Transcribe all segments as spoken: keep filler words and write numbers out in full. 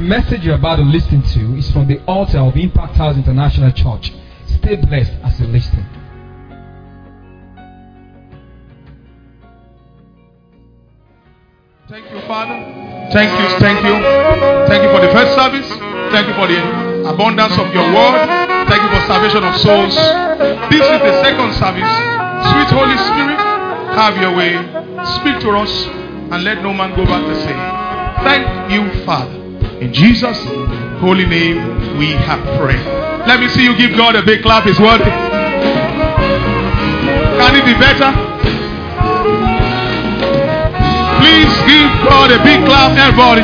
message you're about to listen to is from the altar of Impact House International Church. Stay blessed as you listen. Thank you, Father. Thank you, thank you. Thank you for the first service. Thank you for the abundance of your word. Thank you for salvation of souls. This is the second service. Sweet Holy Spirit, have your way. Speak to us and let no man go back the same. Thank you, Father. In Jesus' holy name we have prayed. Let me see you give God a big clap. His word. Can it be better? Please give God a big clap, everybody.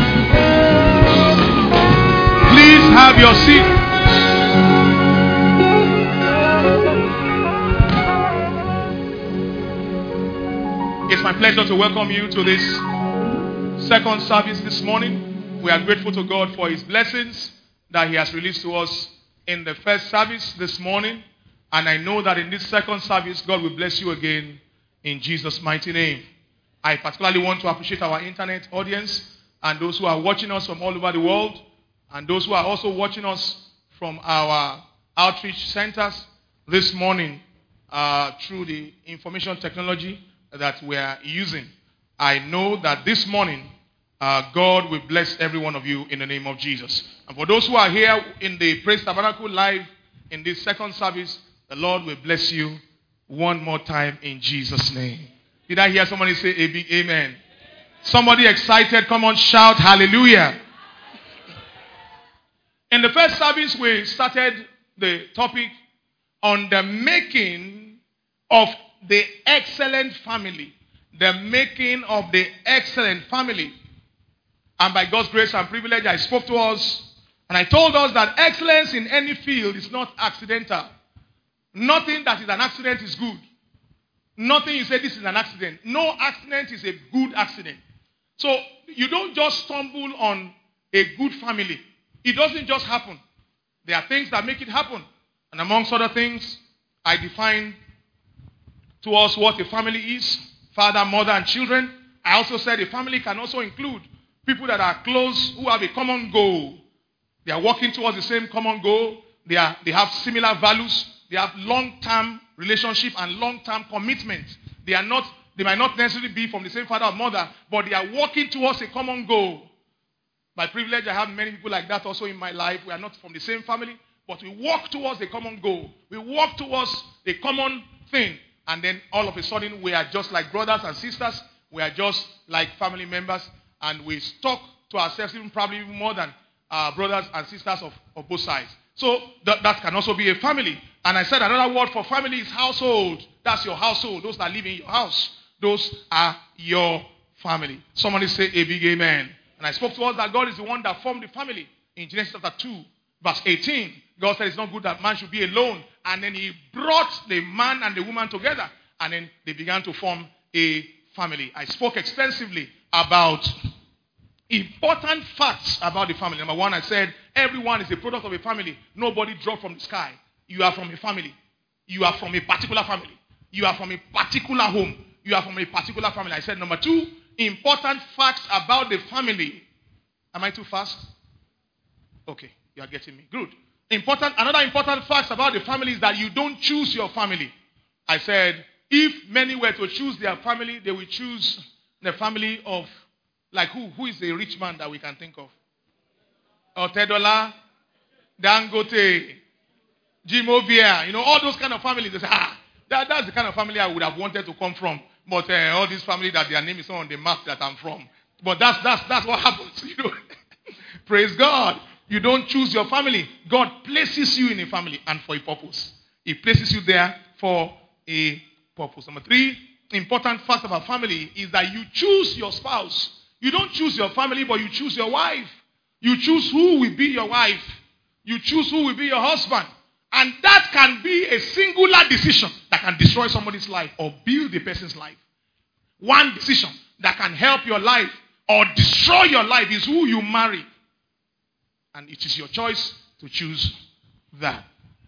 Please have your seat. It's my pleasure to welcome you to this second service this morning. We are grateful to God for His blessings that He has released to us in the first service this morning. And I know that in this second service, God will bless you again in Jesus' mighty name. I particularly want to appreciate our internet audience and those who are watching us from all over the world and those who are also watching us from our outreach centers this morning uh, through the information technology that we are using. I know that this morning uh, God will bless every one of you in the name of Jesus. And for those who are here in the Praise Tabernacle live in this second service, the Lord will bless you one more time in Jesus' name. Did I hear somebody say a big amen? Somebody excited, come on, shout hallelujah. In the first service, we started the topic on the making of the excellent family. The making of the excellent family. And by God's grace and privilege, I spoke to us and I told us that excellence in any field is not accidental. Nothing that is an accident is good. Nothing you say this is an accident. No accident is a good accident. So you don't just stumble on a good family. It doesn't just happen. There are things that make it happen. And amongst other things, I define to us what a family is. Father, mother, and children. I also said a family can also include people that are close, who have a common goal. They are working towards the same common goal. They are, they have similar values. They have long-term relationship and long-term commitment. They are not, they might not necessarily be from the same father or mother, but they are working towards a common goal. By privilege, I have many people like that also in my life. We are not from the same family, but we work towards a common goal. We work towards a common thing. And then all of a sudden, we are just like brothers and sisters. We are just like family members. And we talk to ourselves even probably even more than uh, brothers and sisters of, of both sides. So that, that can also be a family. And I said another word for family is household. That's your household. Those that live in your house. Those are your family. Somebody say a big amen. And I spoke to us that God is the one that formed the family. In Genesis chapter two, verse eighteen. God said it's not good that man should be alone. And then He brought the man and the woman together. And then they began to form a family. I spoke extensively about important facts about the family. Number one, I said everyone is a product of a family. Nobody dropped from the sky. You are from a family. You are from a particular family. You are from a particular home. You are from a particular family. I said number two, important facts about the family. Am I too fast? Okay, you are getting me. Good. Important. Another important fact about the family is that you don't choose your family. I said if many were to choose their family, they will choose the family of, like who? Who is a rich man that we can think of? Otedola, Dangote, Jim Ovia, you know, all those kind of families. They say, ah, that, that's the kind of family I would have wanted to come from. But uh, all these families that their name is not on the map that I'm from. But that's that's that's what happens, you know. Praise God. You don't choose your family. God places you in a family and for a purpose. He places you there for a purpose. Number three, important fact about family is that you choose your spouse. You don't choose your family, but you choose your wife. You choose who will be your wife. You choose who will be your husband. And that can be a singular decision that can destroy somebody's life or build a person's life. One decision that can help your life or destroy your life is who you marry. And it is your choice to choose that.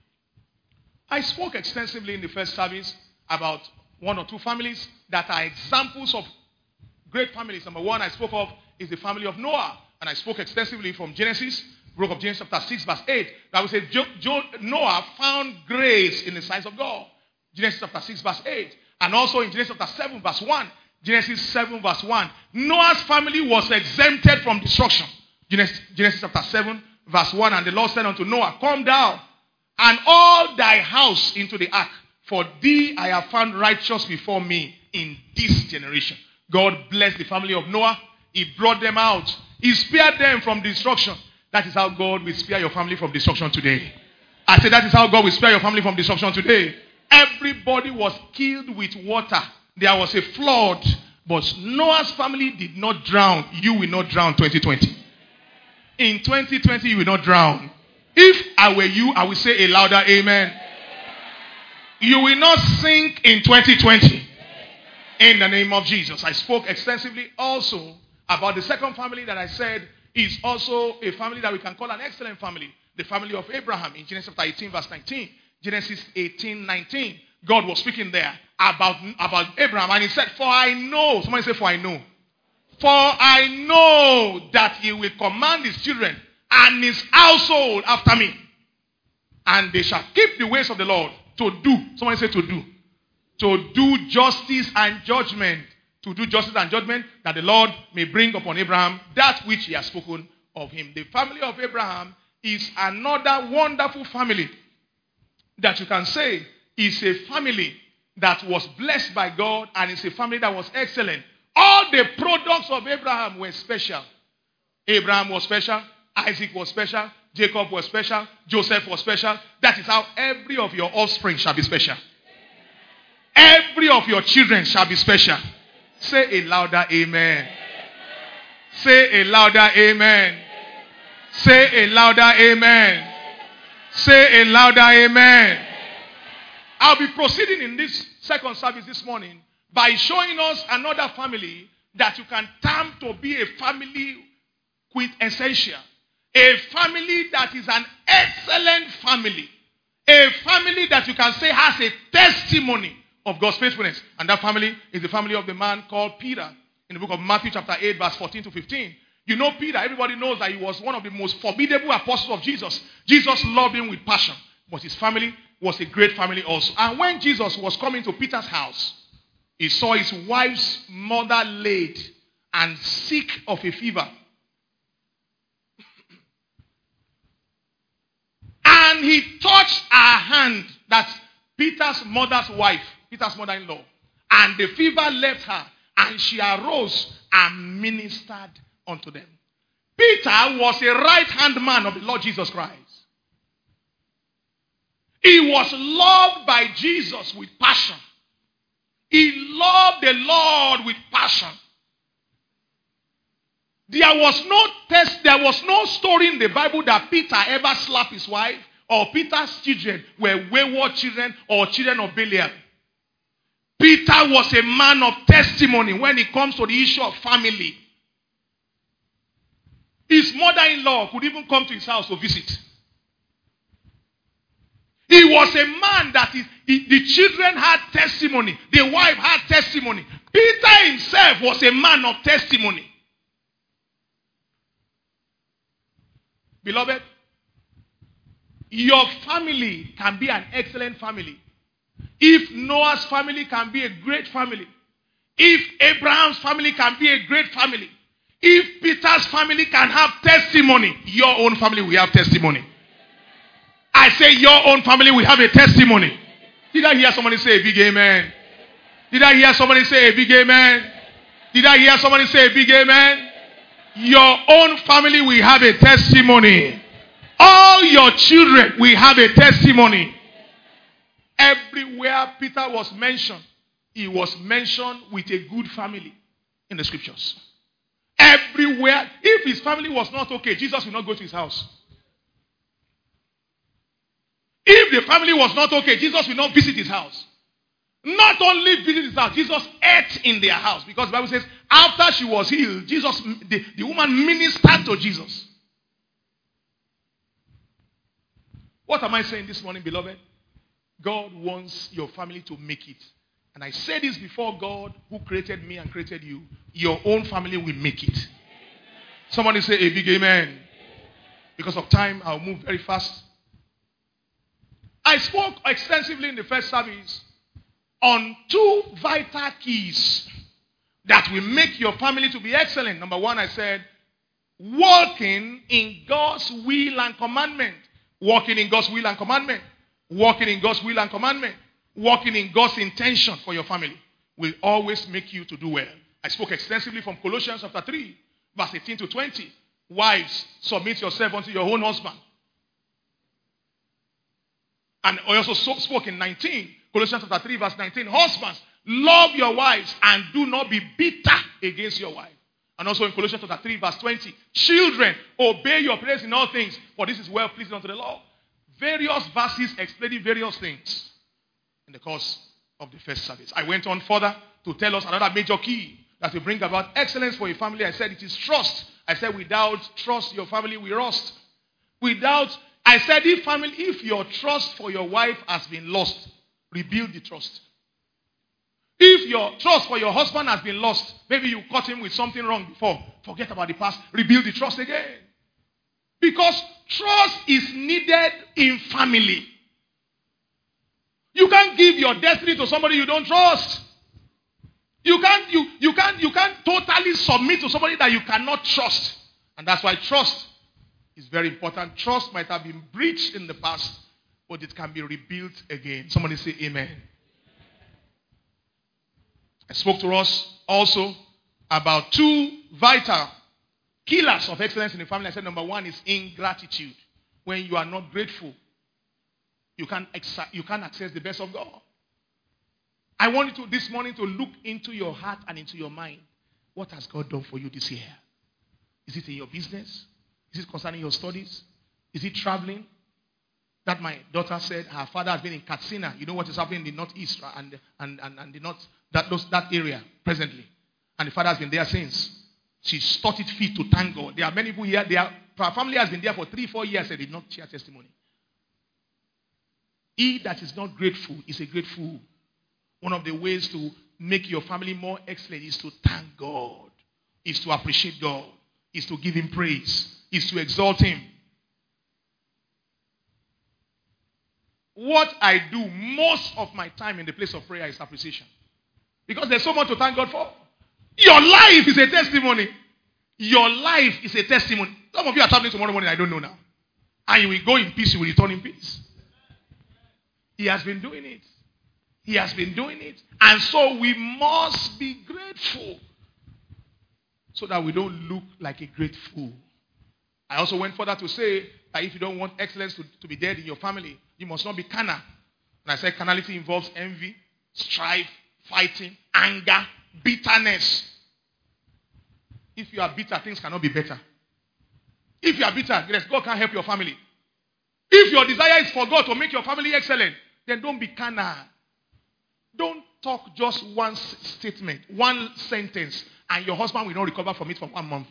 I spoke extensively in the first service about one or two families that are examples of great families. Number one I spoke of is the family of Noah. and I spoke extensively from Genesis, book of Genesis chapter six, verse eight. That we said Jo- Jo- Noah found grace in the sight of God. Genesis chapter six, verse eight. And also in Genesis chapter seven, verse one. Genesis seven, verse one. Noah's family was exempted from destruction. Genesis, Genesis chapter seven, verse one. And the Lord said unto Noah, come down, and all thy house into the ark, for thee I have found righteous before me in this generation. God blessed the family of Noah. He brought them out. He spared them from destruction. That is how God will spare your family from destruction today. I said that is how God will spare your family from destruction today. Everybody was killed with water. There was a flood. But Noah's family did not drown. You will not drown twenty twenty. In twenty twenty, you will not drown. If I were you, I would say a louder amen. You will not sink in twenty twenty. In the name of Jesus. I spoke extensively also about the second family that I said is also a family that we can call an excellent family. The family of Abraham in Genesis chapter eighteen verse nineteen. Genesis eighteen nineteen. God was speaking there about, about Abraham, and he said, for I know, somebody say, for I know. For I know that he will command his children and his household after me. And they shall keep the ways of the Lord to do. Somebody say to do. To do justice and judgment. To do justice and judgment, that the Lord may bring upon Abraham that which he has spoken of him. The family of Abraham is another wonderful family that you can say is a family that was blessed by God, and it's a family that was excellent. All the products of Abraham were special. Abraham was special. Isaac was special. Jacob was special. Joseph was special. That is how every of your offspring shall be special. Every of your children shall be special. Say a louder amen. Say a louder amen. Say a louder amen. Say a louder amen. I'll be proceeding in this second service this morning by showing us another family that you can term to be a family quintessential. A family that is an excellent family. A family that you can say has a testimony of God's faithfulness. And that family is the family of the man called Peter. In the book of Matthew chapter eight verse fourteen to fifteen. You know Peter, everybody knows that he was one of the most formidable apostles of Jesus. Jesus loved him with passion. But his family was a great family also. And when Jesus was coming to Peter's house, he saw his wife's mother laid and sick of a fever. And he touched her hand, that's Peter's mother's wife, Peter's mother-in-law. And the fever left her, and she arose and ministered unto them. Peter was a right-hand man of the Lord Jesus Christ. He was loved by Jesus with passion. He loved the Lord with passion. There was no test, there was no story in the Bible that Peter ever slapped his wife, or Peter's children were wayward children or children of Belial. Peter was a man of testimony when it comes to the issue of family. His mother-in-law could even come to his house to visit. He was a man that is, he, the children had testimony. The wife had testimony. Peter himself was a man of testimony. Beloved, your family can be an excellent family. If Noah's family can be a great family. If Abraham's family can be a great family. If Peter's family can have testimony, your own family will have testimony. I say your own family will have a testimony. Did I hear somebody say a big amen? Did I hear somebody say a big amen? Did I hear somebody say a big amen? Your own family will have a testimony. All your children will have a testimony. Everywhere Peter was mentioned, he was mentioned with a good family in the scriptures. Everywhere. If his family was not okay, Jesus will not go to his house. If the family was not okay, Jesus will not visit his house. Not only visit his house, Jesus ate in their house. Because the Bible says, after she was healed, Jesus, the, the woman ministered to Jesus. What am I saying this morning, beloved? God wants your family to make it. And I said this before God, who created me and created you. Your own family will make it. Somebody say a big amen. Because of time, I'll move very fast. I spoke extensively in the first service on two vital keys that will make your family to be excellent. Number one, I said, walking in God's will and commandment. Walking in God's will and commandment. Walking in God's will and commandment. Walking in God's intention for your family will always make you to do well. I spoke extensively from Colossians chapter three, verse eighteen to twenty. Wives, submit yourself unto your own husband. And I also spoke in nineteen, Colossians chapter three, verse nineteen. Husbands, love your wives and do not be bitter against your wife. And also in Colossians chapter three, verse twenty. Children, obey your parents in all things, for this is well pleasing unto the Lord. Various verses explaining various things in the course of the first service. I went on further to tell us another major key that will bring about excellence for a family. I said it is trust. I said without trust, your family will rust. Without, I said if family, if your trust for your wife has been lost, rebuild the trust. If your trust for your husband has been lost, maybe you caught him with something wrong before, forget about the past, rebuild the trust again. Because trust is needed in family. You can't give your destiny to somebody you don't trust. You can't, you, you can't, you can't totally submit to somebody that you cannot trust. And that's why trust is very important. Trust might have been breached in the past, but it can be rebuilt again. Somebody say amen. I spoke to us also about two vital killers of excellence in the family. I said number one is ingratitude. When you are not grateful, you can't, ex- you can't access the best of God. I want you to this morning to look into your heart and into your mind. What has God done for you this year? Is it in your business? Is it concerning your studies? Is it traveling? That my daughter said her father has been in Katsina. You know what is happening in the northeast and and and, and the north that those, that area presently. And the father has been there since. She started fit to thank God. There are many people here. Their family has been there for three, four years and did not share testimony. He that is not grateful is a great fool. One of the ways to make your family more excellent is to thank God, is to appreciate God, is to give him praise, is to exalt him. What I do most of my time in the place of prayer is appreciation. Because there's so much to thank God for. Your life is a testimony. Your life is a testimony. Some of you are traveling tomorrow morning, I don't know now. And you will go in peace, you will return in peace. He has been doing it. He has been doing it. And so we must be grateful so that we don't look like a great fool. I also went further to say that if you don't want excellence to, to be dead in your family, you must not be carnal. And I said carnality involves envy, strife, fighting, anger, bitterness. If you are bitter, things cannot be better. If you are bitter, yes, God can't help your family. If your desire is for God to make your family excellent, then don't be carnal. Don't talk just one statement, one sentence, and your husband will not recover from it for one month.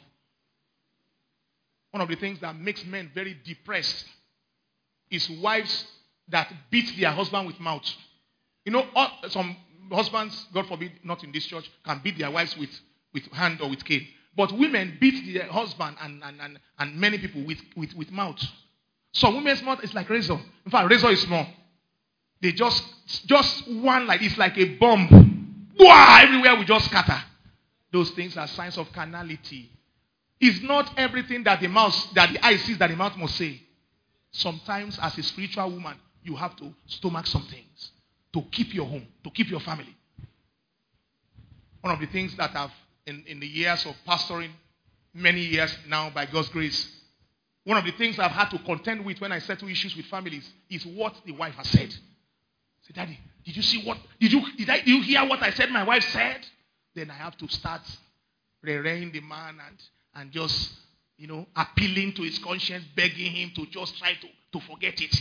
One of the things that makes men very depressed is wives that beat their husband with mouth. You know, some husbands, God forbid, not in this church, can beat their wives with, with hand or with cane. But women beat their husband and, and, and, and many people with, with, with mouth. Some women's mouth is like razor. In fact, razor is small. They just, just one like, it's like a bomb. Wow, everywhere we just scatter. Those things are signs of carnality. It's not everything that the mouth, that the eye sees that the mouth must say. Sometimes as a spiritual woman, you have to stomach some things to keep your home, to keep your family. One of the things that I've, in, in the years of pastoring, many years now by God's grace, one of the things I've had to contend with when I settle issues with families is what the wife has said. Say, Daddy, did you see what, did you, did I, did you hear what I said my wife said? Then I have to start re-rein the man and, and just, you know, appealing to his conscience, begging him to just try to, to forget it.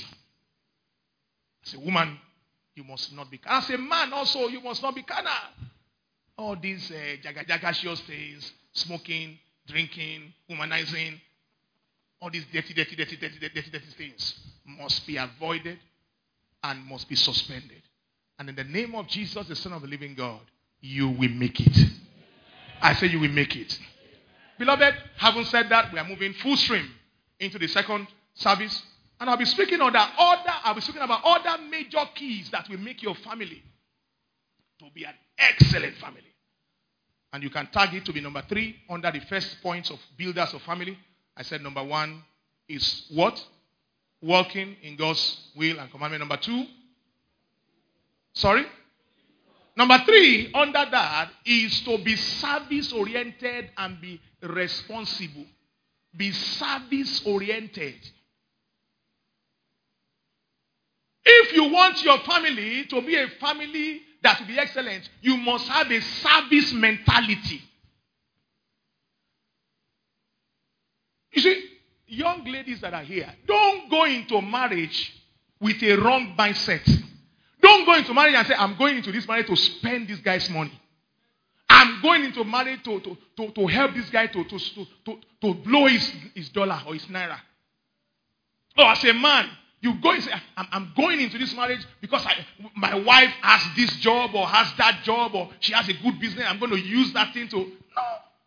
As a woman, you must not be carnal. As a man also, you must not be carnal. All these uh, jaga-jaga-shios things, smoking, drinking, womanizing, all these dirty, dirty, dirty, dirty, dirty, dirty, dirty things must be avoided and must be suspended. And in the name of Jesus, the Son of the living God, you will make it. I say you will make it. Beloved, having said that, we are moving full stream into the second service. And I'll be speaking on that other, I'll be speaking about other major keys that will make your family to be an excellent family. And you can tag it to be number three under the first points of builders of family. I said number one is what? Walking in God's will and commandment. Number two? Sorry? Number three, under that, is to be service-oriented and be responsible. Be service-oriented. If you want your family to be a family that will be excellent, you must have a service mentality. You see, young ladies that are here, don't go into marriage with a wrong mindset. Don't go into marriage and say, I'm going into this marriage to spend this guy's money. I'm going into marriage to, to, to, to help this guy to, to, to, to blow his, his dollar or his naira. Or as a man, you go and say, I'm, I'm going into this marriage because I, my wife has this job or has that job or she has a good business. I'm going to use that thing to... No.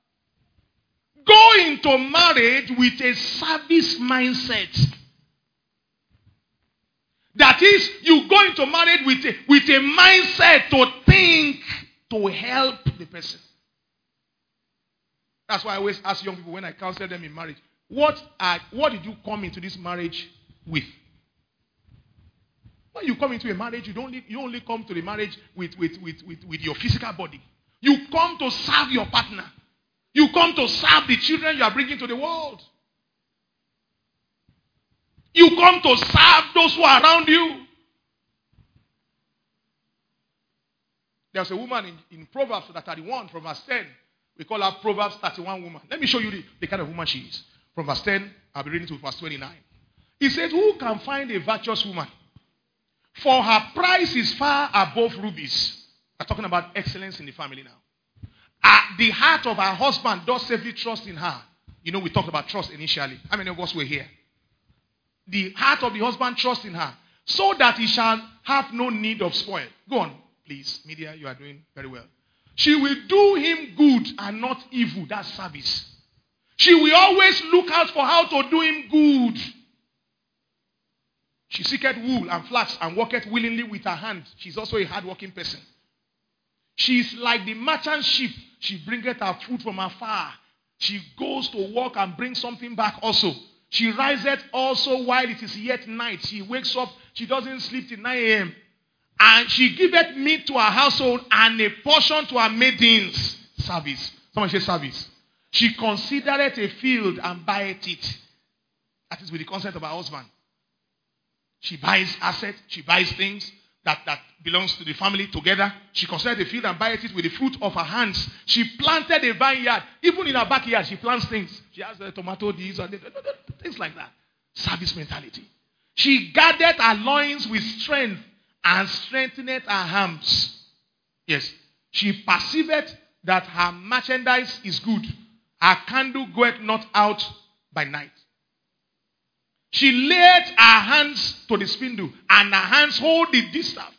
Go into marriage with a service mindset. That is, you go into marriage with a, with a mindset to think, to help the person. That's why I always ask young people when I counsel them in marriage, what, are, what did you come into this marriage with? When you come into a marriage, you don't you only come to the marriage with, with, with, with, with your physical body. You come to serve your partner. You come to serve the children you are bringing to the world. You come to serve those who are around you. There's a woman in, in Proverbs thirty-one from verse ten. We call her Proverbs thirty-one woman. Let me show you the, the kind of woman she is. From verse ten, I'll be reading to verse twenty-nine. He says, who can find a virtuous woman? For her price is far above rubies. We're talking about excellence in the family now. Uh, the heart of her husband does safely trust in her. You know, we talked about trust initially. How many of us were here? The heart of the husband trusts in her, so that he shall have no need of spoil. Go on, please. Media, you are doing very well. She will do him good and not evil. That's service. She will always look out for how to do him good. She seeketh wool and flax and worketh willingly with her hand. She's also a hard-working person. She is like the merchant ship. She bringeth her food from afar. She goes to work and brings something back also. She riseth also while it is yet night. She wakes up. She doesn't sleep till nine a.m. And she giveth meat to her household and a portion to her maidens. Service. Someone say service. She considereth a field and buyeth it. That is with the consent of her husband. She buys assets. She buys things that, that belongs to the family together. She considereth a field and buyeth it with the fruit of her hands. She planted a vineyard. Even in her backyard, she plants things. She has the tomato, these and things like that. Service mentality. She gathered her loins with strength and strengthened her arms. Yes. She perceived that her merchandise is good. Her candle goeth not out by night. She laid her hands to the spindle, and her hands hold the distaff.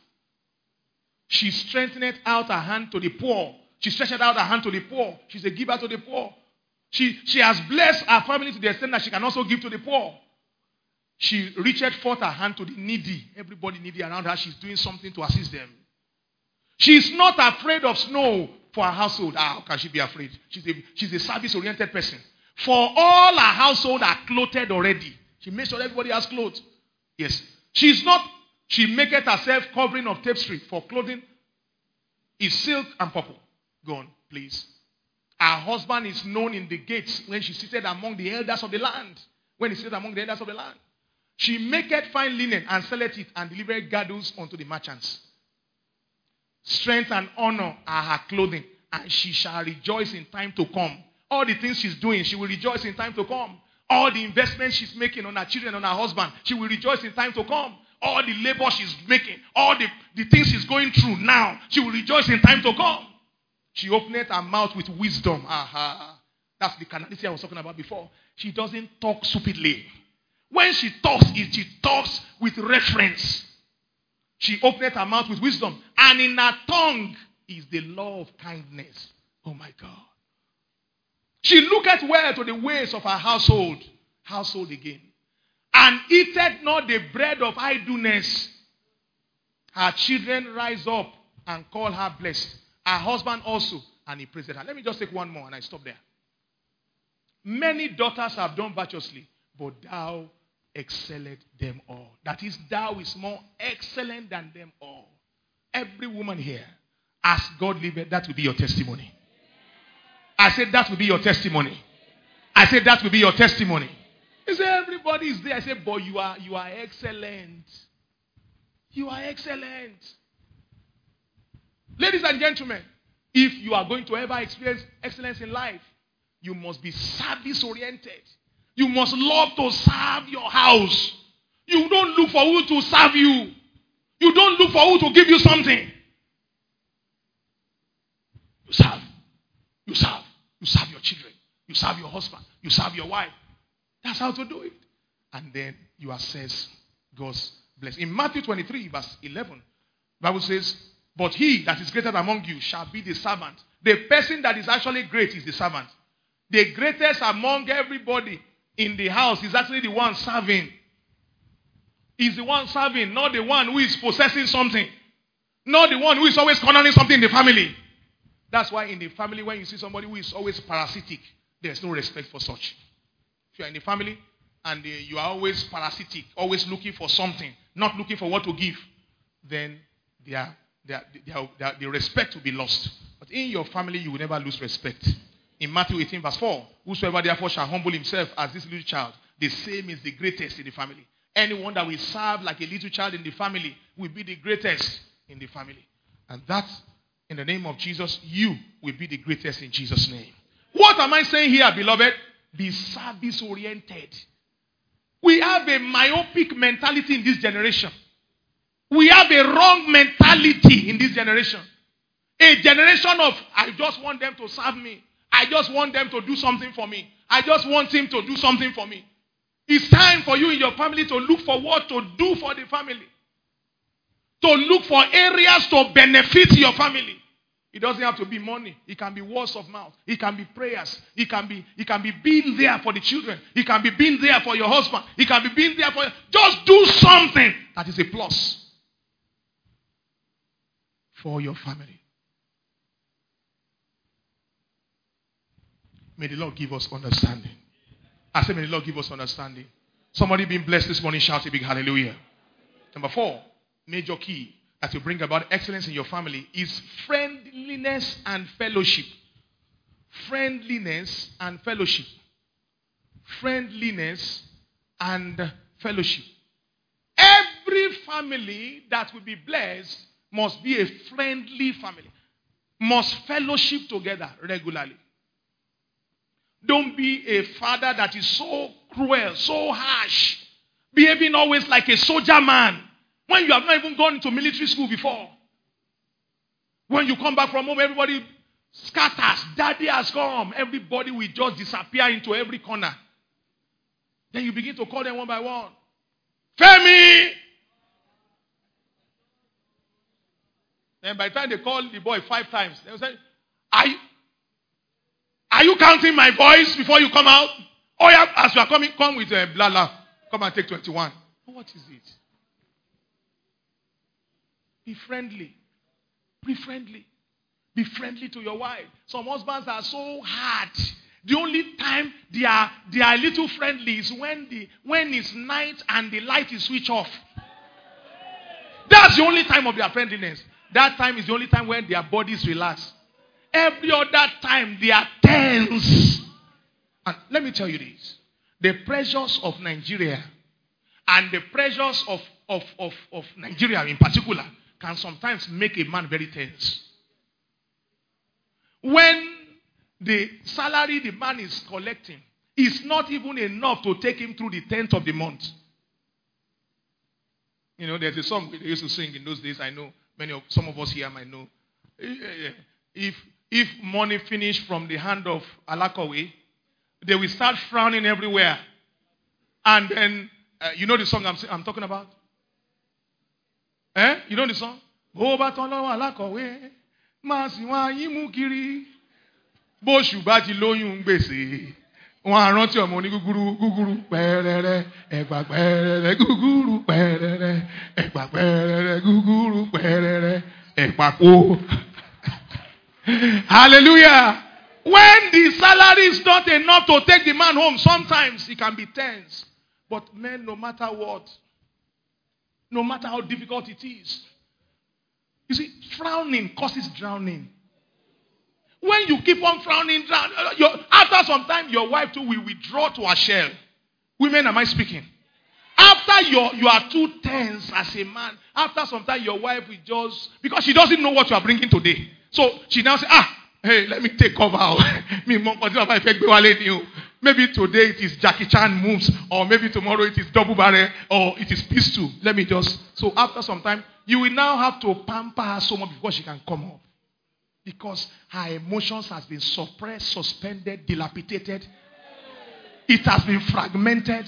She strengthened out her hand to the poor. She stretched out her hand to the poor. She's a giver to the poor. She, she has blessed her family to the extent that she can also give to the poor. She reached forth her hand to the needy. Everybody needy around her, she's doing something to assist them. She's not afraid of snow for her household. Ah, how can she be afraid? She's a, she's a service-oriented person. For all her household are clothed already. She makes sure everybody has clothes. Yes. She's not, she maketh herself covering of tapestry for clothing is silk and purple. Go on, please. Her husband is known in the gates when she seated among the elders of the land. When he seated among the elders of the land. She maketh fine linen and selleth it and delivereth girdles unto the merchants. Strength and honor are her clothing, and she shall rejoice in time to come. All the things she's doing, she will rejoice in time to come. All the investments she's making on her children, on her husband, she will rejoice in time to come. All the labor she's making, all the, the things she's going through now, she will rejoice in time to come. She opened her mouth with wisdom. Aha. That's the carnality I was talking about before. She doesn't talk stupidly. When she talks, she talks with reference. She opened her mouth with wisdom. And in her tongue is the law of kindness. Oh my God. She looketh well to the ways of her household. Household again. And eateth not the bread of idleness. Her children rise up and call her blessed. Her husband also. And he praised her. Let me just take one more and I stop there. Many daughters have done virtuously, but thou excelled them all. That is, thou is more excellent than them all. Every woman here, as God liveth, that will be your testimony. I said that will be your testimony. I said that will be your testimony. He said everybody is there. I said, boy, you are you are excellent. You are excellent. Ladies and gentlemen, if you are going to ever experience excellence in life, you must be service oriented. You must love to serve your house. You don't look for who to serve you. You don't look for who to give you something. You serve. You serve. You serve your children. You serve your husband. You serve your wife. That's how to do it. And then you assess God's blessing. In Matthew twenty-three, verse eleven, the Bible says, but he that is greater among you shall be the servant. The person that is actually great is the servant. The greatest among everybody in the house is actually the one serving. He's the one serving, not the one who is possessing something. Not the one who is always cornering something in the family. That's why in the family, when you see somebody who is always parasitic, there's no respect for such. If you are in the family and uh, you are always parasitic, always looking for something, not looking for what to give, then they are, they are, they are, they are, the respect will be lost. But in your family, you will never lose respect. In Matthew eighteen, verse four, whosoever therefore shall humble himself as this little child, the same is the greatest in the family. Anyone that will serve like a little child in the family will be the greatest in the family. And that's in the name of Jesus, you will be the greatest in Jesus' name. What am I saying here, beloved? Be service oriented. We have a myopic mentality in this generation. We have a wrong mentality in this generation. A generation of, I just want them to serve me. I just want them to do something for me. I just want him to do something for me. It's time for you in your family to look for what to do for the family. To look for areas to benefit your family. It doesn't have to be money. It can be words of mouth. It can be prayers. It can be, it can be being there for the children. It can be being there for your husband. It can be being there for you. Just do something that is a plus for your family. May the Lord give us understanding. I say, may the Lord give us understanding. Somebody being blessed this morning, shout a big hallelujah. Number four, major key that will bring about excellence in your family is friendliness and fellowship. Friendliness and fellowship. Friendliness and fellowship. Every family that will be blessed must be a friendly family. Must fellowship together regularly. Don't be a father that is so cruel, so harsh, behaving always like a soldier man when you have not even gone to military school before. When you come back from home, everybody scatters. Daddy has come. Everybody will just disappear into every corner. Then you begin to call them one by one. Femi! Then by the time they call the boy five times, they will say, Are you, are you counting my voice before you come out? Oh yeah, as you are coming, come with a blah blah. Come and take twenty-one. What is it? Be friendly. Be friendly. Be friendly to your wife. Some husbands are so hard. The only time they are they are a little friendly is when the when it's night and the light is switched off. That's the only time of their friendliness. That time is the only time when their bodies relax. Every other time they are tense. And let me tell you this. The pressures of Nigeria and the pressures of, of, of, of Nigeria in particular can sometimes make a man very tense. When the salary the man is collecting is not even enough to take him through the tenth of the month. You know, there's a song they used to sing in those days. I know many of some of us here might know. If if money finished from the hand of Alakowe, they will start frowning everywhere. And then, uh, you know the song I'm, I'm talking about? Eh? You know the song? Bóṣù bá ti lóyún gbèsè. Wọ́n á rántí ọmọ ní gúgúrú gúgúrú pẹ́rẹ́rẹ́ ẹ̀pà pẹ́rẹ́rẹ́ gúgúrú pẹ́rẹ́rẹ́ ẹ̀pà pẹ́rẹ́rẹ́ gúgúrú pẹ́rẹ́rẹ́ ẹ̀pà kó. Hallelujah. When the salary is not enough to take the man home, sometimes it can be tense. But men, no matter what, no matter how difficult it is, you see, frowning causes drowning. When you keep on frowning, drown, your, after some time, your wife too will withdraw to her shell. Women, am I speaking? After you're, you are too tense as a man, after some time, your wife will just, because she doesn't know what you are bringing today. So she now says, ah, hey, let me take cover. Maybe today it is Jackie Chan moves, or maybe tomorrow it is double barrel, or it is pistol. Let me just. So after some time, you will now have to pamper her so much before she can come up. Because her emotions has been suppressed, suspended, dilapidated. It has been fragmented.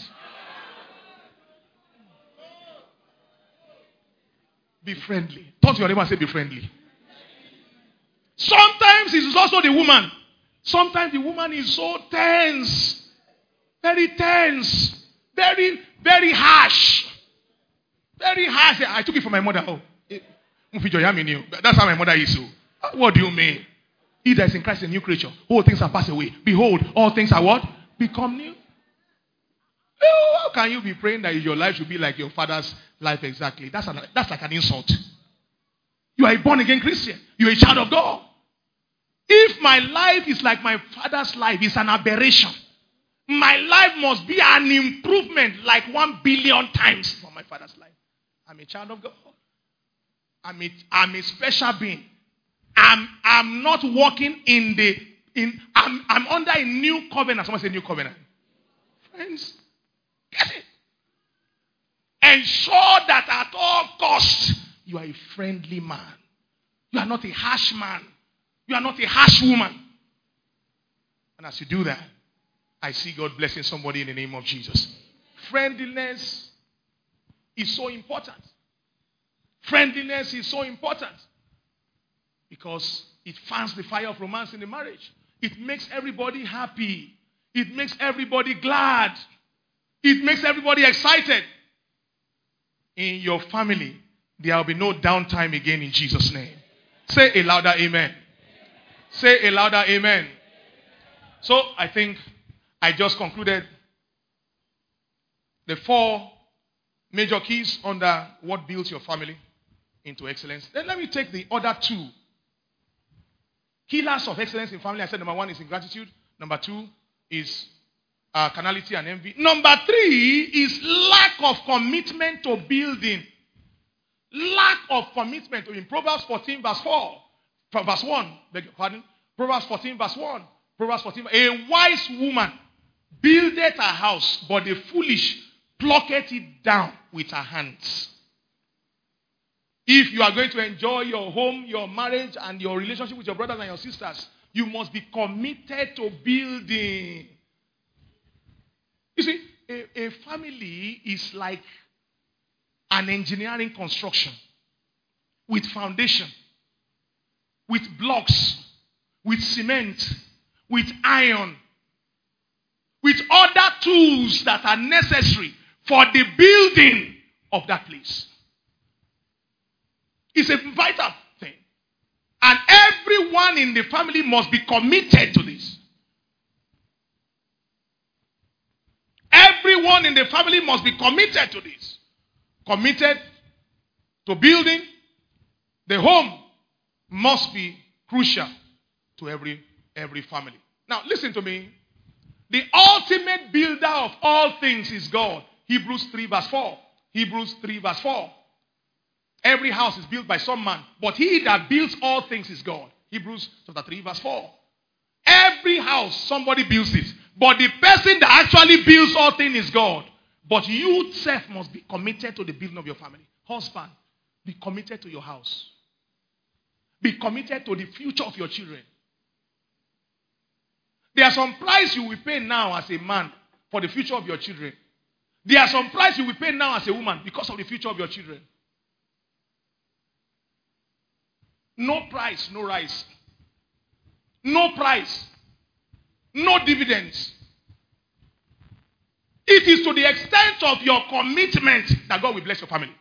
Be friendly. Turn to your neighbor and say, be friendly. Sometimes it is also the woman. Sometimes the woman is so tense. Very tense. Very, very harsh. Very harsh. I took it from my mother. Oh, that's how my mother is. So. What do you mean? He that is in Christ is a new creature. All things are passed away. Behold, all things are what? Become new. How can you be praying that your life should be like your father's life exactly? That's, an, that's like an insult. You are a born again Christian. You are a child of God. If my life is like my father's life, it's an aberration. My life must be an improvement like one billion times from my father's life. I'm a child of God. I'm a, I'm a special being. I'm, I'm not walking in the, in, I'm, I'm under a new covenant. Someone say new covenant. Friends, get it. Ensure that at all costs, you are a friendly man. You are not a harsh man. You are not a harsh woman. And as you do that, I see God blessing somebody in the name of Jesus. Friendliness is so important. Friendliness is so important. Because it fans the fire of romance in the marriage. It makes everybody happy. It makes everybody glad. It makes everybody excited. In your family, there will be no downtime again in Jesus' name. Say a louder amen. Say a louder amen. So I think I just concluded the four major keys under what builds your family into excellence. Then let me take the other two. Killers of excellence in family. I said number one is ingratitude. Number two is uh, carnality and envy. Number three is lack of commitment to building. Lack of commitment. In Proverbs fourteen verse four. Verse one. Beg your pardon. Proverbs fourteen verse one. Proverbs fourteen. A wise woman buildeth her house, but the foolish plucketh it down with her hands. If you are going to enjoy your home, your marriage, and your relationship with your brothers and your sisters, you must be committed to building. You see, a, a family is like an engineering construction with foundation, with blocks, with cement, with iron, with other tools that are necessary for the building of that place. It's a vital thing. And everyone in the family must be committed to this. Everyone in the family must be committed to this. Committed to building. The home must be crucial to every, every family. Now, listen to me. The ultimate builder of all things is God. Hebrews three verse four. Hebrews three verse four. Every house is built by some man, but he that builds all things is God. Hebrews chapter three verse four. Every house, somebody builds it. But the person that actually builds all things is God. But you self must be committed to the building of your family. Husband, be committed to your house. Be committed to the future of your children. There are some price you will pay now as a man for the future of your children. There are some price you will pay now as a woman because of the future of your children. No price, no rise. No price, no dividends. It is to the extent of your commitment that God will bless your family.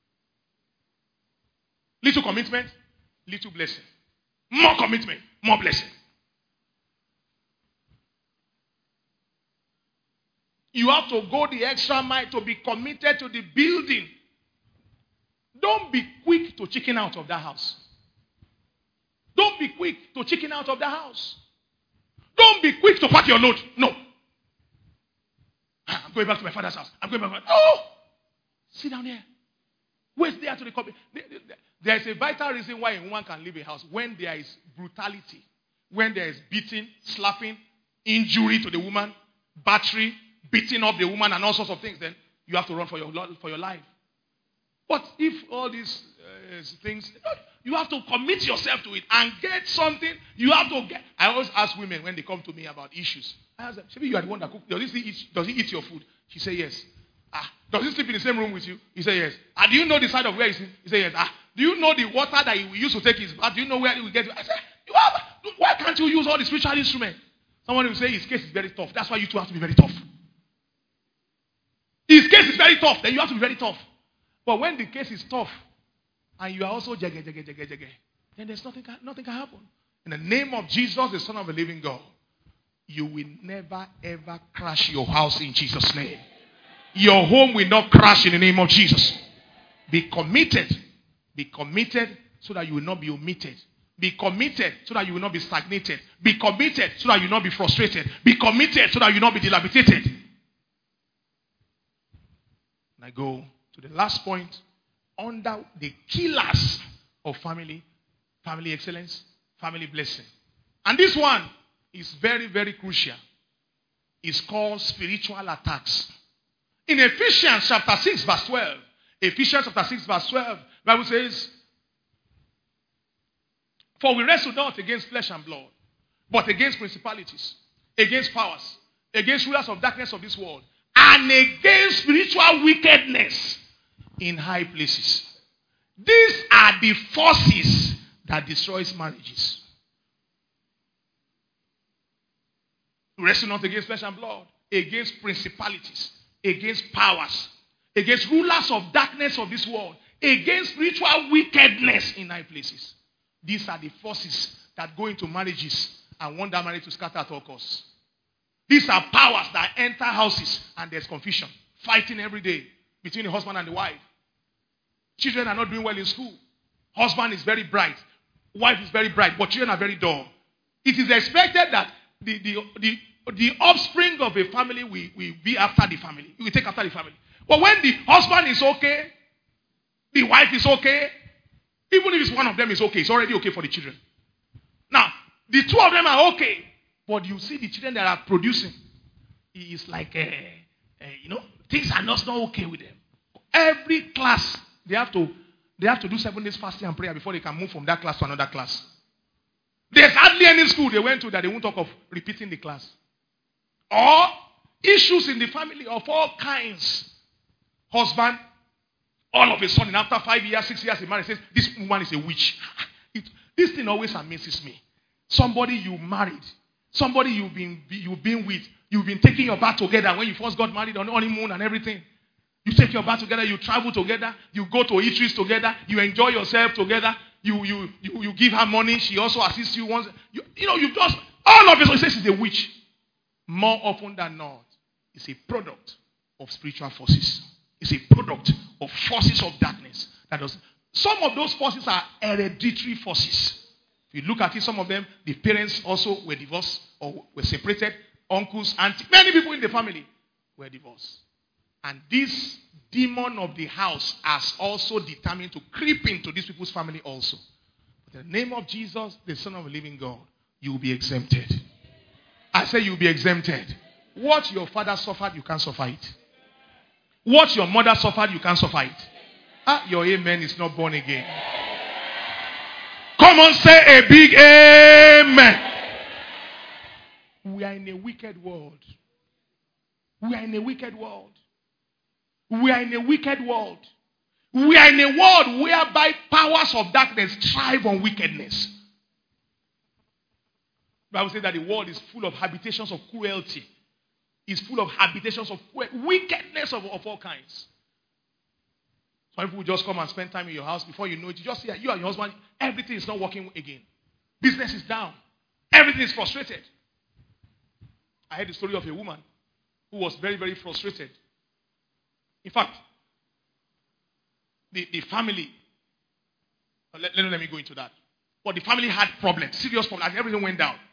Little commitment, little blessing. More commitment, more blessing. You have to go the extra mile to be committed to the building. Don't be quick to chicken out of that house. Don't be quick to chicken out of the house. Don't be quick to pack your load. No. I'm going back to my father's house. I'm going back. No. Sit down here. Wait there to the copy. There is a vital reason why a woman can leave a house. When there is brutality, when there is beating, slapping, injury to the woman, battery, beating up the woman, and all sorts of things, then you have to run for your, for your life. But if all these uh, things, you have to commit yourself to it and get something. You have to get. I always ask women when they come to me about issues. I ask them, maybe you are the one that cooks. Does he eat, does he eat your food? She say yes. Ah, does he sleep in the same room with you? He say yes. Ah, do you know the side of where he sleeps? He say yes. Ah, do you know the water that he will use to take his bath? Do you know where he will get it? I say, you have. Why can't you use all the spiritual instruments? Someone will say his case is very tough. That's why you two have to be very tough. His case is very tough. Then you have to be very tough. But when the case is tough, and you are also jagge, jagge, jagge, jagge, then there's nothing, nothing can happen. In the name of Jesus, the Son of the living God, you will never, ever crash your house in Jesus' name. Your home will not crash in the name of Jesus. Be committed. Be committed so that you will not be omitted. Be committed so that you will not be stagnated. Be committed so that you will not be frustrated. Be committed so that you will not be dilapidated. And I go to the last point. Under the killers of family, family excellence, family blessing. And this one is very, very crucial. It's called spiritual attacks. In Ephesians chapter six verse twelve, Ephesians chapter six verse twelve, the Bible says, for we wrestle not against flesh and blood, but against principalities, against powers, against rulers of darkness of this world, and against spiritual wickedness in high places. These are the forces that destroys marriages. We wrestle not against flesh and blood, against principalities, against powers, against rulers of darkness of this world, against spiritual wickedness in high places. These are the forces that go into marriages and want that marriage to scatter at all costs. These are powers that enter houses and there's confusion, fighting every day between the husband and the wife. Children are not doing well in school. Husband is very bright. Wife is very bright, but children are very dull. It is expected that the, the, the, the offspring of a family will, will be after the family. It will take after the family. But when the husband is okay, the wife is okay, even if it's one of them is okay, it's already okay for the children. Now, the two of them are okay, but you see the children that are producing, it's like, uh, uh, you know, things are not, not okay with them. Every class, they have to they have to do seven days fasting and prayer before they can move from that class to another class. There's hardly any school they went to that they won't talk of repeating the class. Or issues in the family of all kinds. Husband, all of a sudden, after five years, six years in marriage, says, this woman is a witch. It, this thing always amazes me. Somebody you married, somebody you've been, you've been with, you've been taking your bath together when you first got married on honeymoon and everything. You take your bath together, you travel together, you go to eateries together, you enjoy yourself together, you you you, you give her money, she also assists you once. You, you know, you just, all of it, so it says she's a witch. More often than not, it's a product of spiritual forces. It's a product of forces of darkness. That does. Some of those forces are hereditary forces. If you look at it, some of them, the parents also were divorced or were separated. Uncles, aunties, many people in the family were divorced. And this demon of the house has also determined to creep into these people's family also. But in the name of Jesus, the Son of the living God, you will be exempted. I say you will be exempted. What your father suffered, you can't suffer it. What your mother suffered, you can't suffer it. Ah, your amen is not born again. Come on, say a big amen. We are in a wicked world. We are in a wicked world. We are in a wicked world. We are in a world whereby powers of darkness thrive on wickedness. Bible says that the world is full of habitations of cruelty. It's full of habitations of wickedness of, of all kinds. Some people will just come and spend time in your house. Before you know it, you just see that you and your husband, everything is not working again. Business is down. Everything is frustrated. I heard the story of a woman who was very, very frustrated. In fact, the, the family, let, let, let me go into that. But the family had problems, serious problems, and everything went down.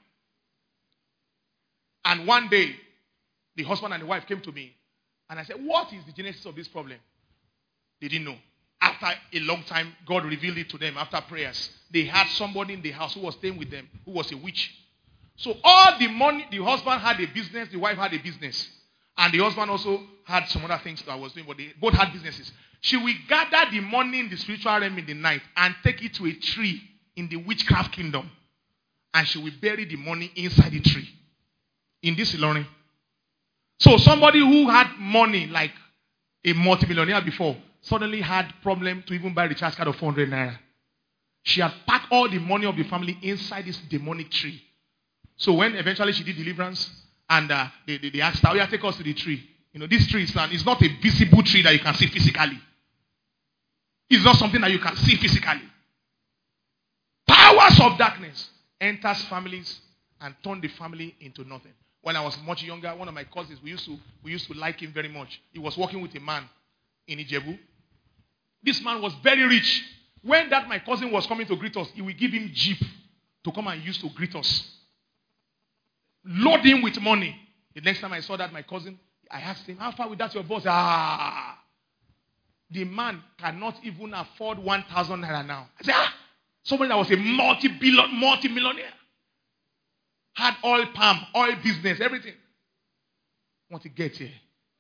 And one day, the husband and the wife came to me, and I said, what is the genesis of this problem? They didn't know. After a long time, God revealed it to them after prayers. They had somebody in the house who was staying with them, who was a witch. So all the money, the husband had a business, the wife had a business. And the husband also had some other things that I was doing, but they both had businesses. She will gather the money in the spiritual realm in the night and take it to a tree in the witchcraft kingdom. And she will bury the money inside the tree. In this Ilorin. So somebody who had money like a multimillionaire before suddenly had problem to even buy the recharge card of four hundred naira. She had packed all the money of the family inside this demonic tree. So when eventually she did deliverance and uh, they, they, they asked her, oh yeah, take us to the tree. You know, this tree is not, it's not a visible tree that you can see physically. It's not something that you can see physically. Powers of darkness enters families and turn the family into nothing. When I was much younger, one of my cousins, we used to we used to like him very much. He was working with a man in Ijebu. This man was very rich. When that my cousin was coming to greet us, he would give him jeep to come and use to greet us. Load him with money. The next time I saw that my cousin, I asked him, how far with that your boss? Ah, the man cannot even afford one thousand naira now. I said, ah, somebody that was a multi-billion, multi-millionaire. Had oil palm, oil business, everything. Want to get here.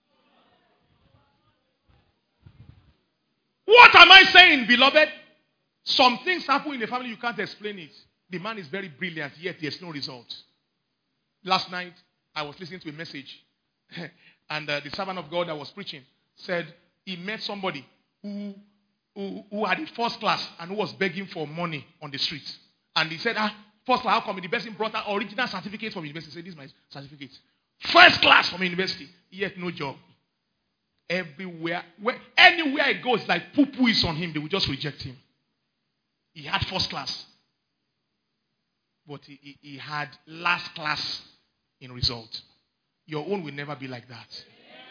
What am I saying, beloved? Some things happen in the family, you can't explain it. The man is very brilliant, yet there's no result. Last night, I was listening to a message, and uh, the servant of God that was preaching said he met somebody who, who, who had a first class and who was begging for money on the streets. And he said, ah, first class, how come the person brought an original certificate from university? He said, this is my certificate. First class from university, yet no job. Everywhere, where, anywhere he goes, like poo-poo is on him, they will just reject him. He had first class. But he, he, he had last class in result. Your own will never be like that.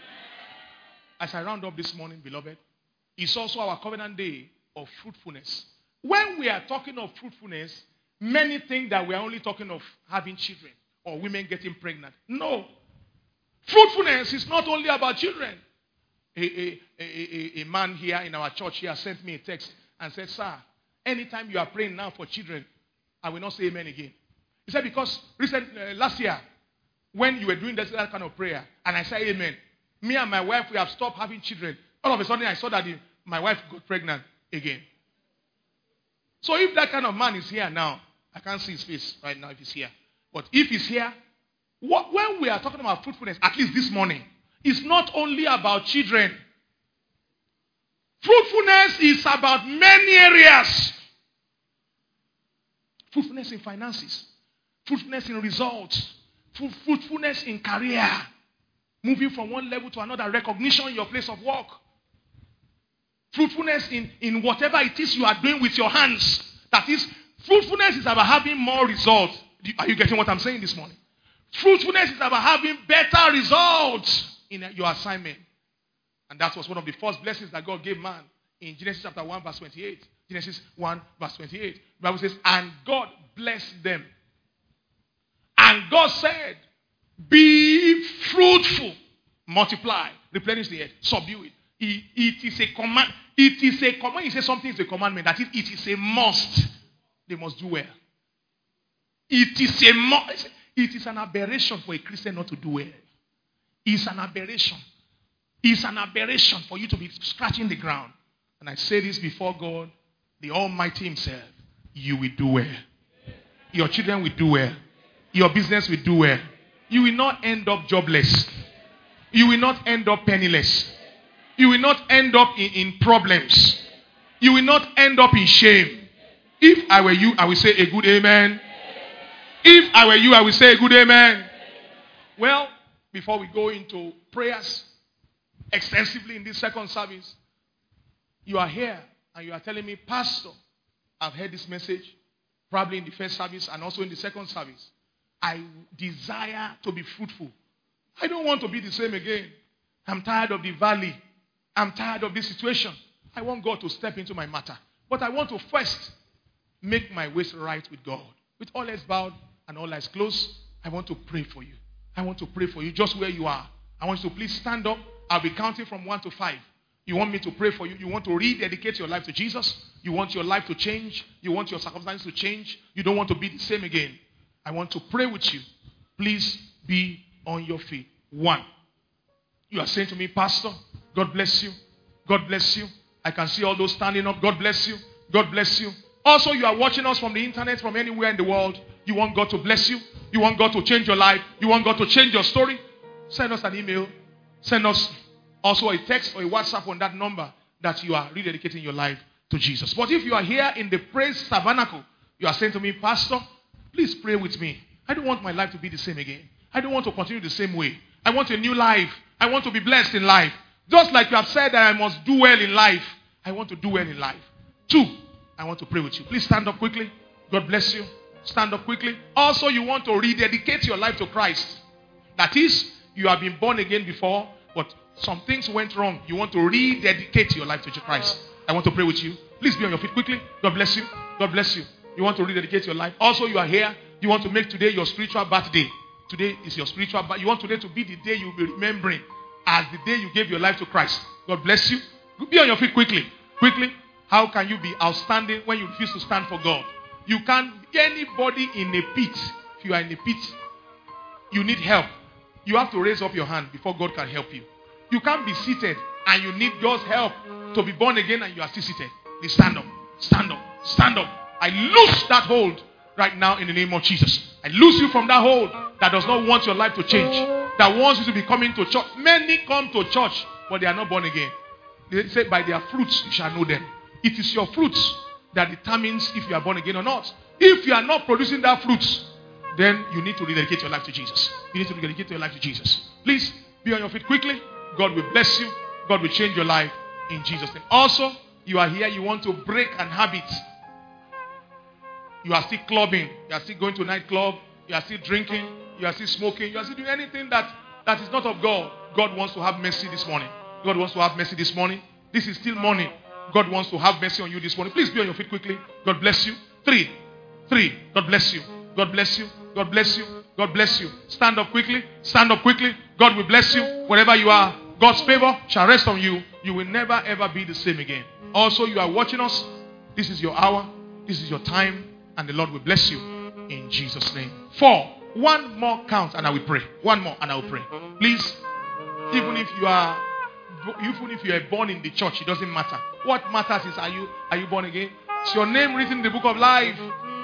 As I round up this morning, beloved, it's also our covenant day of fruitfulness. When we are talking of fruitfulness, many think that we are only talking of having children or women getting pregnant. No. Fruitfulness is not only about children. A, a, a, a, a man here in our church here sent me a text and said, sir, anytime you are praying now for children, I will not say amen again. He said, because recent, uh, last year, when you were doing that, that kind of prayer, and I said amen, me and my wife, we have stopped having children. All of a sudden, I saw that the, my wife got pregnant again. So if that kind of man is here now, I can't see his face right now if he's here. But if he's here, what, when we are talking about fruitfulness, at least this morning, it's not only about children. Fruitfulness is about many areas. Fruitfulness in finances. Fruitfulness in results. Fruitfulness in career. Moving from one level to another. Recognition in your place of work. Fruitfulness in, in whatever it is you are doing with your hands. That is, fruitfulness is about having more results. Are you getting what I'm saying this morning? Fruitfulness is about having better results in your assignment. And that was one of the first blessings that God gave man in Genesis chapter one verse twenty-eight. Genesis one verse twenty-eight. The Bible says, and God blessed them. And God said, be fruitful, multiply, replenish the earth, subdue it. It, it is a command. It is a command. You say something is a commandment. That is, it is a must. They must do well. It is a must. It is an aberration for a Christian not to do well. It's an aberration. It's an aberration for you to be scratching the ground. And I say this before God, the Almighty Himself. You will do well. Your children will do well. Your business will do well. You will not end up jobless. You will not end up penniless. You will not end up in, in problems. You will not end up in shame. If I were you, I would say a good amen. If I were you, I would say a good amen. Well, before we go into prayers extensively in this second service, you are here and you are telling me, Pastor, I've heard this message, probably in the first service and also in the second service. I desire to be fruitful. I don't want to be the same again. I'm tired of the valley. I'm tired of this situation. I want God to step into my matter. But I want to first make my ways right with God. With all heads bowed and all eyes closed, I want to pray for you. I want to pray for you just where you are. I want you to please stand up. I'll be counting from one to five. You want me to pray for you? You want to rededicate your life to Jesus? You want your life to change? You want your circumstances to change? You don't want to be the same again? I want to pray with you. Please be on your feet. One. You are saying to me, Pastor, God bless you. God bless you. I can see all those standing up. God bless you. God bless you. Also, you are watching us from the internet, from anywhere in the world. You want God to bless you. You want God to change your life. You want God to change your story. Send us an email. Send us also a text or a WhatsApp on that number that you are rededicating your life to Jesus. But if you are here in the Praise Tabernacle, you are saying to me, Pastor, please pray with me. I don't want my life to be the same again. I don't want to continue the same way. I want a new life. I want to be blessed in life. Just like you have said that I must do well in life, I want to do well in life. Two, I want to pray with you. Please stand up quickly. God bless you. Stand up quickly. Also, you want to rededicate your life to Christ. That is, you have been born again before, but some things went wrong. You want to rededicate your life to Christ. I want to pray with you. Please be on your feet quickly. God bless you. God bless you. You want to rededicate your life. Also, you are here. You want to make today your spiritual birthday. Today is your spiritual birthday. You want today to be the day you will be remembering as the day you gave your life to Christ. God bless you. Be on your feet quickly. Quickly. How can you be outstanding when you refuse to stand for God? You can't get anybody in a pit. If you are in a pit, you need help. You have to raise up your hand before God can help you. You can't be seated and you need God's help to be born again and you are still seated. Please stand up. Stand up. Stand up. I loose that hold right now in the name of Jesus. I loose you from that hold that does not want your life to change. That wants you to be coming to church. Many come to church, but they are not born again. They say, by their fruits you shall know them. It is your fruits that determines if you are born again or not. If you are not producing that fruits, then you need to rededicate your life to Jesus. You need to rededicate your life to Jesus. Please be on your feet quickly. God will bless you. God will change your life in Jesus' name. Also, you are here, you want to break an habit. You are still clubbing. You are still going to nightclub. You are still drinking. You are still smoking. You are still doing anything that, that is not of God. God wants to have mercy this morning. God wants to have mercy this morning. This is still morning. God wants to have mercy on you this morning. Please be on your feet quickly. God bless you. Three. Three. God bless you. God bless you. God bless you. God bless you. Stand up quickly. Stand up quickly. God will bless you. Wherever you are, God's favor shall rest on you. You will never ever be the same again. Also, you are watching us. This is your hour. This is your time. And the Lord will bless you in Jesus' name. Four. One more count and I will pray. One more and I will pray. Please, even if you are even if you are born in the church, it doesn't matter. What matters is, are you are you born again? Is your name written in the book of life?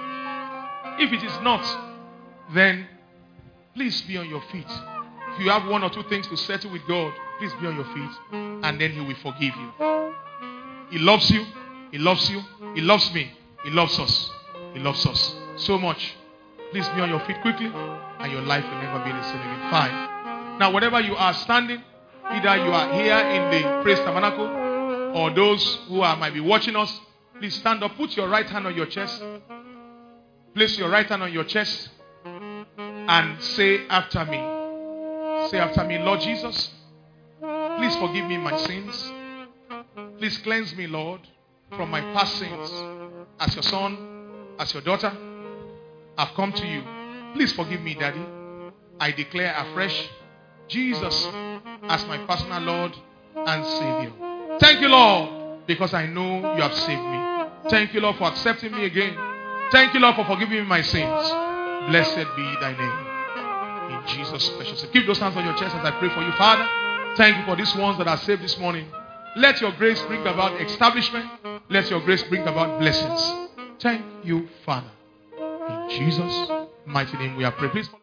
If it is not, then please be on your feet. If you have one or two things to settle with God, please be on your feet, and then He will forgive you. He loves you. He loves you. He loves me. He loves us. He loves us so much. Please be on your feet quickly, and your life will never be the same again. Five. Now, whatever you are standing, either you are here in the Praise Tabernacle, or those who are might be watching us, please stand up. Put your right hand on your chest. Place your right hand on your chest and say after me. Say after me, Lord Jesus, please forgive me my sins. Please cleanse me, Lord, from my past sins. As your son, as your daughter, I've come to you. Please forgive me, Daddy. I declare afresh Jesus as my personal Lord and Savior. Thank you, Lord, because I know you have saved me. Thank you, Lord, for accepting me again. Thank you, Lord, for forgiving me my sins. Blessed be thy name. In Jesus' precious name. Keep those hands on your chest as I pray for you. Father, thank you for these ones that are saved this morning. Let your grace bring about establishment. Let your grace bring about blessings. Thank you, Father. In Jesus' mighty name we are praying. Please.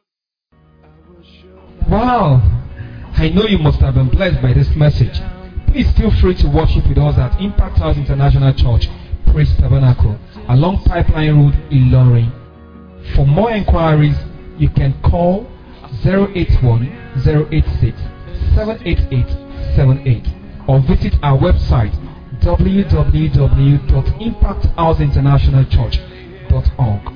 Wow. I know you must have been blessed by this message. Please feel free to worship with us at Impact House International Church, Praise Tabernacle, along Pipeline Road, Ilorin. For more inquiries, you can call zero eight one, zero eight six, seven eight eight seven eight or visit our website w w w dot impact house international church dot org.